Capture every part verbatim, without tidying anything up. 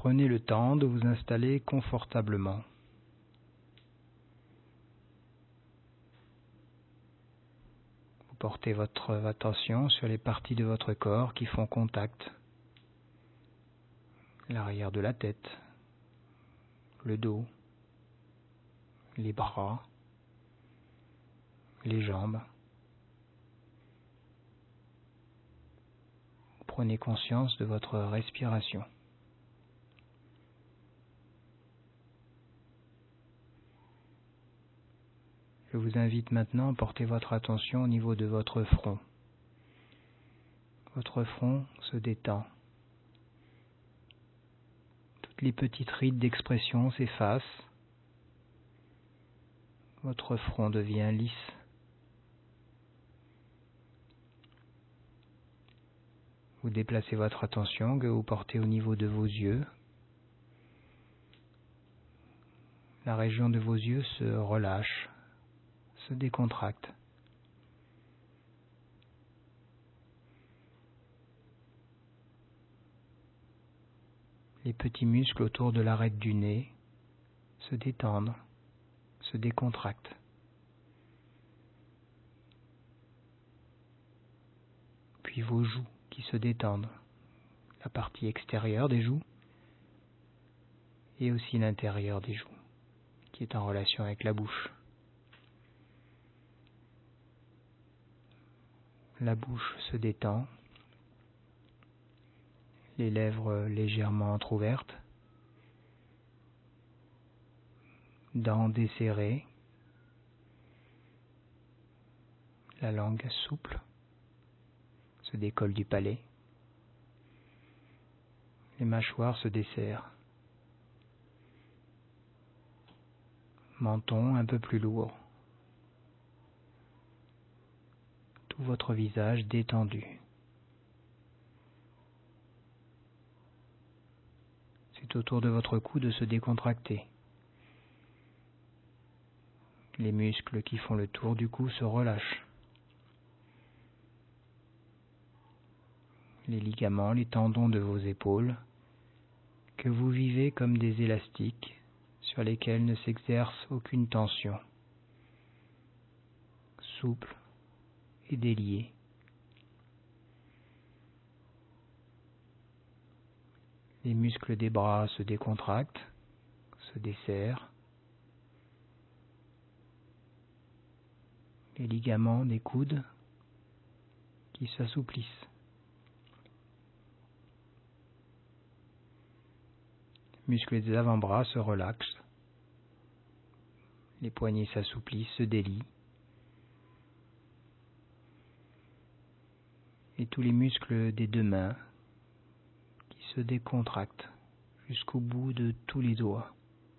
Prenez le temps de vous installer confortablement. Vous portez votre attention sur les parties de votre corps qui font contact. L'arrière de la tête, le dos, les bras, les jambes. Prenez conscience de votre respiration. Je vous invite maintenant à porter votre attention au niveau de votre front. Votre front se détend. Toutes les petites rides d'expression s'effacent. Votre front devient lisse. Vous déplacez votre attention que vous portez au niveau de vos yeux. La région de vos yeux se relâche, se décontracte. Les petits muscles autour de l'arête du nez se détendent, se décontractent. Puis vos joues qui se détendent, la partie extérieure des joues et aussi l'intérieur des joues qui est en relation avec la bouche. La bouche se détend, les lèvres légèrement entrouvertes, dents desserrées, la langue souple se décolle du palais, les mâchoires se desserrent, menton un peu plus lourd, tout votre visage détendu. C'est autour de votre cou de se décontracter. Les muscles qui font le tour du cou se relâchent. Les ligaments, les tendons de vos épaules, que vous vivez comme des élastiques sur lesquels ne s'exerce aucune tension, souples et déliés. Les muscles des bras se décontractent, se desserrent. Les ligaments des coudes qui s'assouplissent. Les muscles des avant-bras se relaxent. Les poignets s'assouplissent, se délient. Et tous les muscles des deux mains qui se décontractent jusqu'au bout de tous les doigts.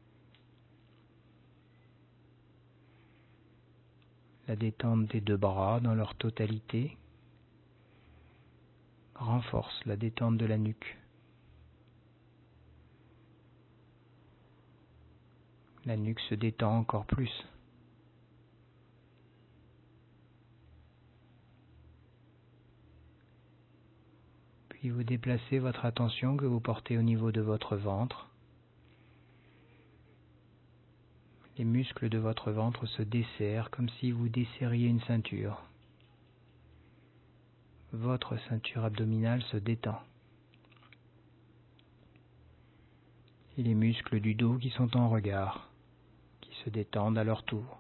La détente des deux bras dans leur totalité renforce la détente de la nuque. La nuque se détend encore plus. Puis vous déplacez votre attention que vous portez au niveau de votre ventre. Les muscles de votre ventre se desserrent comme si vous desserriez une ceinture. Votre ceinture abdominale se détend. Et les muscles du dos qui sont en regard, qui se détendent à leur tour.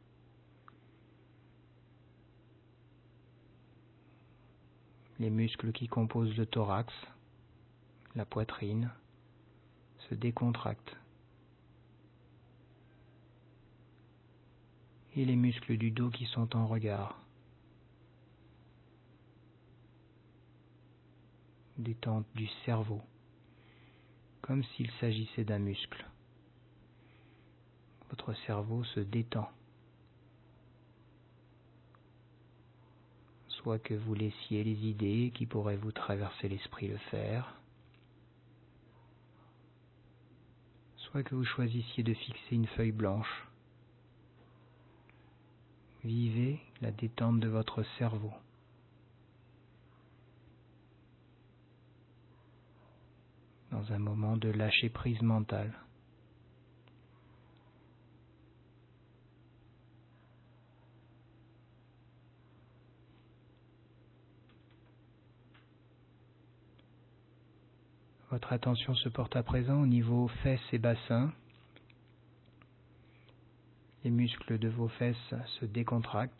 Les muscles qui composent le thorax, la poitrine, se décontractent. Et les muscles du dos qui sont en regard. Détente du cerveau, comme s'il s'agissait d'un muscle. Votre cerveau se détend. Soit que vous laissiez les idées qui pourraient vous traverser l'esprit le faire, soit que vous choisissiez de fixer une feuille blanche. Vivez la détente de votre cerveau. dans un moment de lâcher-prise mentale. Votre attention se porte à présent au niveau fesses et bassin. Les muscles de vos fesses se décontractent.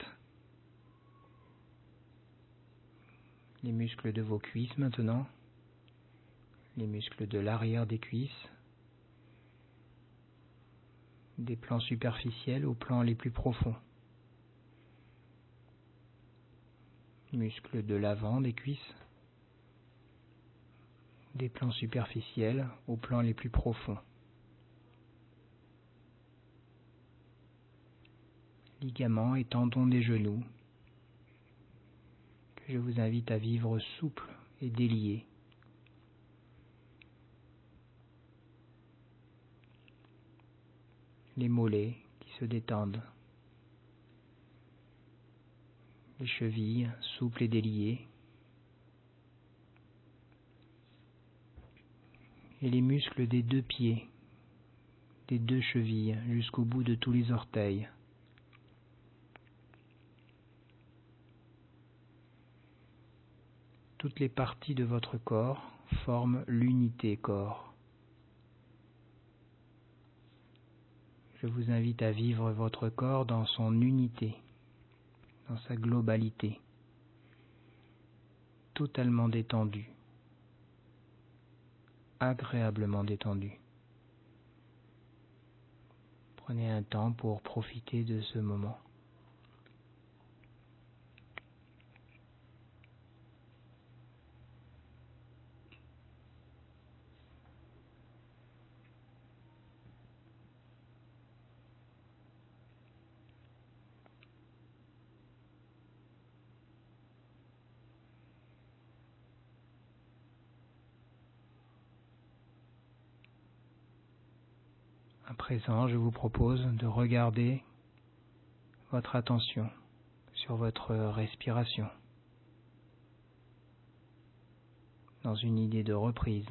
Les muscles de vos cuisses maintenant. Les muscles de l'arrière des cuisses. Des plans superficiels aux plans les plus profonds. Muscles de l'avant des cuisses. Des plans superficiels aux plans les plus profonds. Ligaments et tendons des genoux, que je vous invite à vivre souples et déliés. Les mollets qui se détendent. Les chevilles souples et déliées. Et les muscles des deux pieds, des deux chevilles jusqu'au bout de tous les orteils. Toutes les parties de votre corps forment l'unité corps. Je vous invite à vivre votre corps dans son unité, dans sa globalité, totalement détendu, agréablement détendu. Prenez un temps pour profiter de ce moment. À présent, je vous propose de regarder votre attention sur votre respiration, dans une idée de reprise,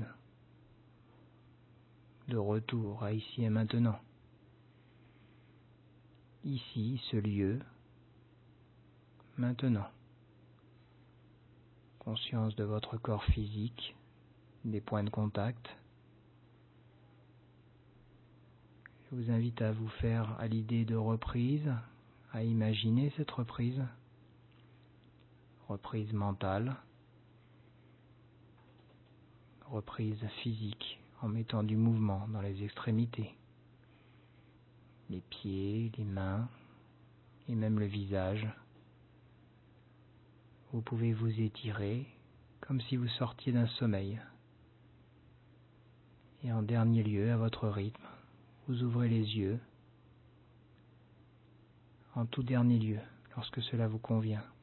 de retour à ici et maintenant. Ici, ce lieu, maintenant. Conscience de votre corps physique, des points de contact. Je vous invite à vous faire à l'idée de reprise, à imaginer cette reprise, reprise mentale, reprise physique en mettant du mouvement dans les extrémités, les pieds, les mains et même le visage. Vous pouvez vous étirer comme si vous sortiez d'un sommeil. Et en dernier lieu, à votre rythme, vous ouvrez les yeux, en tout dernier lieu, lorsque cela vous convient.